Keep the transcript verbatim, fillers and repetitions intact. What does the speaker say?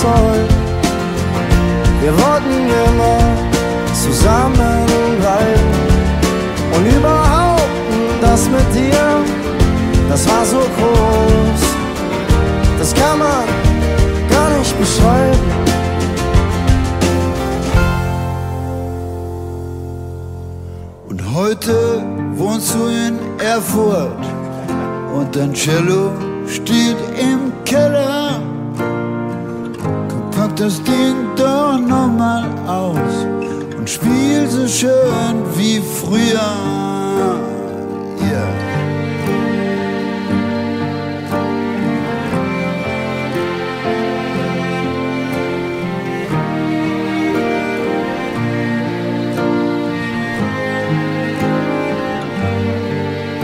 Zoll. Wir wollten immer zusammenbleiben und überhaupt das mit dir, das war so groß, das kann man gar nicht beschreiben. Und heute wohnst du in Erfurt und dein Cello steht im Keller. Komm, pack das Ding doch nochmal aus und spiel so schön wie früher.